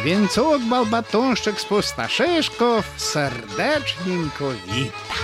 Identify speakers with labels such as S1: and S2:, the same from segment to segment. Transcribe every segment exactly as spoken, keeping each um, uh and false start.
S1: Вінцук балбатунщик з пустошишков сердечненько віта.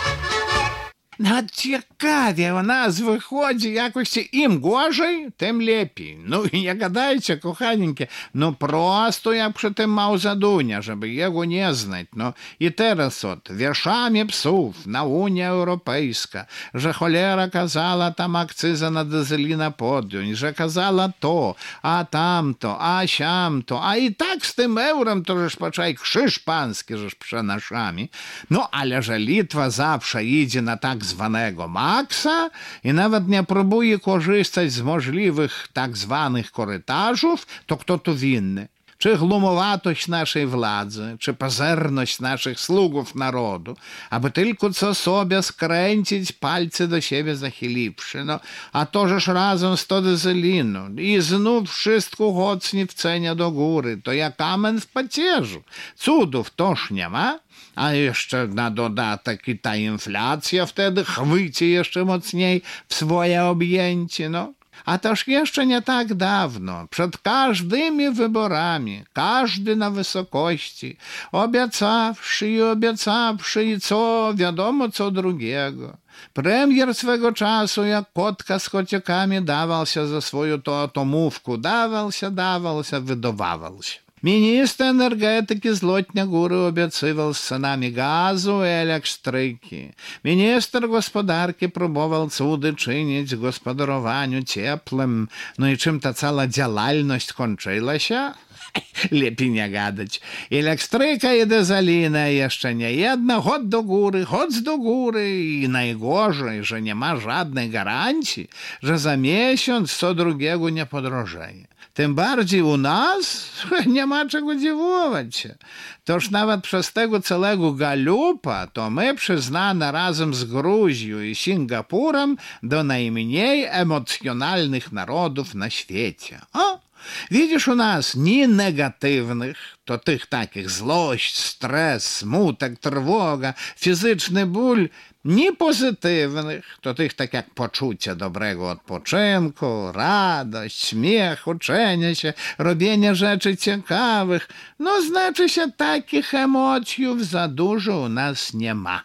S1: На цікаві у нас виходить якось ім гожий, тим лепій. Ну, не гадайте, коханенькі, ну просто я б що ти мав задуня, щоб його не знать. Ну, і teraz от, wierszami psów na Unia Europejska, że cholera kazała tam akcyza na dyzelina podjąć, że kazała to, a tamto, a siamto, a i tak z tym eurem to żeż poczaj krzyż pański, żeż przenaszami. No, ale że Litwa zawsze idzie na tak zwanego Maksa i nawet nie próbuje korzystać z możliwych tak zwanych korytarzów, to kto tu winny? Czy glumowatość naszej władzy, czy pazerność naszych sługów narodu, aby tylko co sobie skręcić palce do siebie zachyliwszy. No, a to żeż razem z to dyzelinu i znów wszystko chocnie w cenie do góry, to jak amen w pacierzu. Cudów toż nie ma. A jeszcze na dodatek i ta inflacja wtedy chwyci jeszcze mocniej w swoje objęcie, no. A toż jeszcze nie tak dawno, przed każdymi wyborami, każdy na wysokości, obiecawszy i obiecawszy i co, wiadomo co drugiego. Premier swego czasu jak kotka z kociakami dawał się za swoją to atomówku, dawał się, dawał się, wydawał się. Minister energetyki z Lotnia Góry obiecywał z cenami gazu i elektryki. Minister gospodarki próbował cudy czynić w gospodarowaniu cieplem. No i czym ta cała działalność kończyła się? Lepiej nie gadać. Elektryka i dyzelina jeszcze nie jedna, chodź do góry, chodź do góry i najgorzej, że nie ma żadnej gwarancji, że za miesiąc co drugiego nie podrożeje. Tym bardziej u nas nie ma czego dziwować się. Toż nawet przez tego całego galupa to my przyznane razem z Gruzją i Singapurem do najmniej emocjonalnych narodów na świecie. O! Widzisz, u nas nie negatywnych, to tych takich złość, stres, smutek, trwoga, fizyczny ból, nie pozytywnych, to tych tak jak poczucie dobrego odpoczynku, radość, śmiech, uczenie się, robienie rzeczy ciekawych. No znaczy się takich emocjów za dużo u nas nie ma.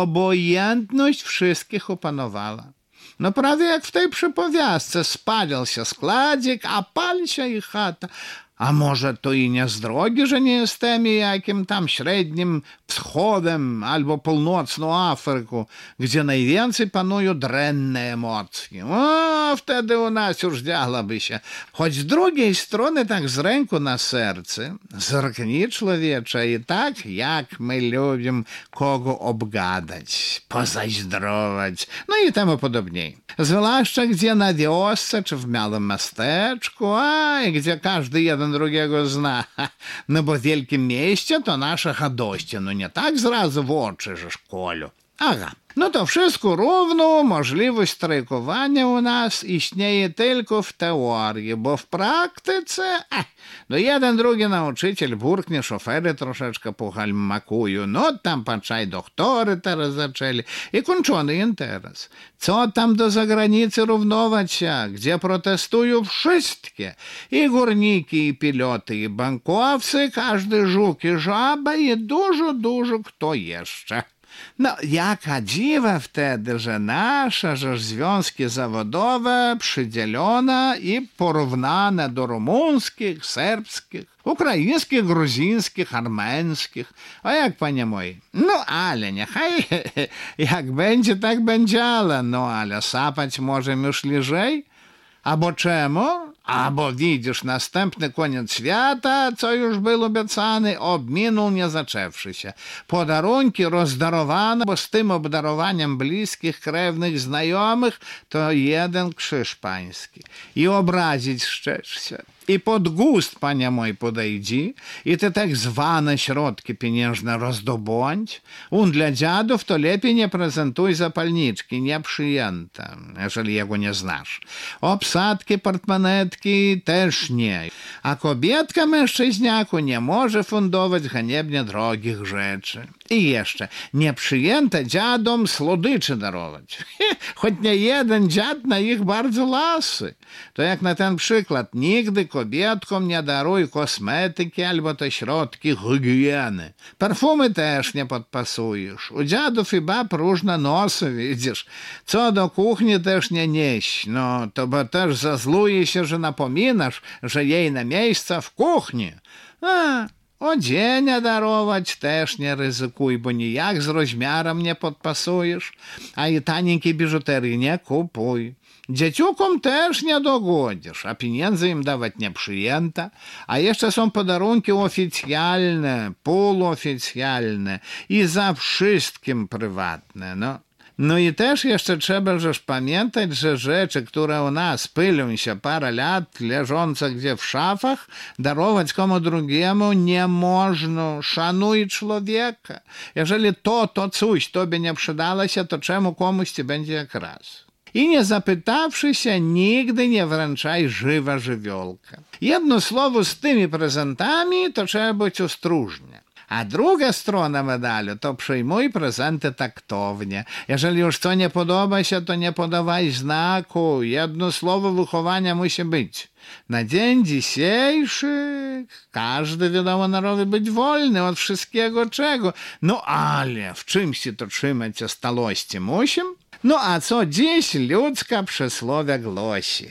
S1: Obojętność wszystkich opanowała. No prawie jak w tej przypowiastce, spalił się składzik, a pali się i chata. A może to i nie z drogi, że nie jesteśmy jakim tam średnim wschodem albo północną Afryką, gdzie najwięcej panują drenne emocje. O, wtedy u nas już działaby się. Choć z drugiej strony, tak z ręku na serce, zerknij człowiecze i tak, jak my lubimy kogo obgadać, pozazdrować, no i temu podobniej. Zwłaszcza gdzie na wiosce, czy w małym miasteczku, a i gdzie każdy jeden drugiego zna. No bo w wielkim mieście to nasze radości, no nie tak zrazu w oczy, że szkolu. Aha, no to wszystko równo, możliwość strajkowania u nas istnieje tylko w teorii, bo w praktyce, eh, no jeden drugi nauczyciel burknie, szofery troszeczkę pohalmakują, no tam patrzaj, doktory teraz zaczęli i kończony interes. Co tam do zagranicy równować się, gdzie protestują wszystkie, i górniki, i piloty, i bankowcy, każdy żuk i żaba i dużo, dużo kto jeszcze. No, jaka dziwa wtedy, że nasze że związki zawodowe przydzielone i porównane do rumuńskich, serbskich, ukraińskich, gruzińskich, armeńskich. A jak, panie moi? No, ale niechaj, jak będzie, tak będzie, ale no, ale sapać możemy już lżej. Albo czemu? Albo widzisz, następny koniec świata, co już był obiecany, obminął nie zaczęwszy się. Podarunki rozdarowane, bo z tym obdarowaniem bliskich, krewnych, znajomych to jeden krzyż pański. I obrazić szczerz się. I pod gust, panie mój, podejdzie i te tak zwane środki pieniężne rozdobądź. Un dla dziadów to lepiej nie prezentuj zapalniczki, nieprzyjęte, jeżeli jego nie znasz. Obsadki, portmonetki też nie. A kobietka mężczyźniaku nie może fundować haniebnie drogich rzeczy. I jeszcze, nie przyjęte dziadom słodyczy darować. Choć nie jeden dziad na ich bardzo lasy. To jak na ten przykład, nigdy kobietkom nie daruj kosmetyki albo te środki higieny. Perfumy też nie podpasujesz. U dziadów i bab różne nosy, widzisz. Co do kuchni też nie nieś. No, to bo też zazluje się, że napominasz, że jej na miejsca w kuchni. A... Odzienia darować też nie ryzykuj, bo nijak z rozmiarem nie podpasujesz, a i tanieńkiej biżuterii nie kupuj. Dzieciukom też nie dogodzisz, a pieniędzy im dawać nie przyjęto, a jeszcze są podarunki oficjalne, półoficjalne i za wszystkim prywatne, no. No i też jeszcze trzeba żeż pamiętać, że rzeczy, które u nas pylą się parę lat, leżące gdzie w szafach, darować komu drugiemu nie można. Szanuj człowieka. Jeżeli to, to coś tobie nie przydało się, to czemu komuś ci będzie jak raz? I nie zapytawszy się, nigdy nie wręczaj żywa żywiolka. Jedno słowo, z tymi prezentami to trzeba być ostrożnie. A druga strona medalu to przyjmuj prezenty taktownie. Jeżeli już co nie podoba się, to nie podawaj znaku. Jedno słowo wychowania musi być. Na dzień dzisiejszy każdy, wiadomo, narodowy być wolny od wszystkiego czego. No ale w czymś to trzymać się stalości musimy. No a co dziś ludzka przysłowie głosi?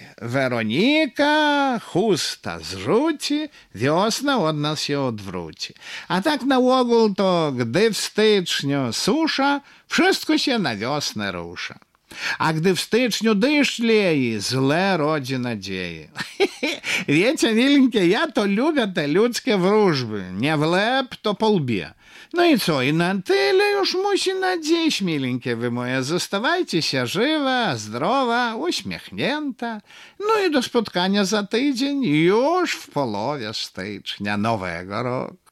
S1: Weronika chusta zrzuci, wiosna od nas się odwróci. A tak na ogół to, gdy w styczniu susza, wszystko się na wiosnę rusza. A gdy w styczniu deszcz leje, zle rodzi nadzieję. Wiecie, milenkie, ja to lubię te ludzkie wróżby. Nie w lep, to po łbie. No i co, i na tyle już musi na dziś, milenkie wy moje. Zostawajcie się żywa, zdrowa, uśmiechnięta. No i do spotkania za tydzień, już w połowie stycznia nowego roku.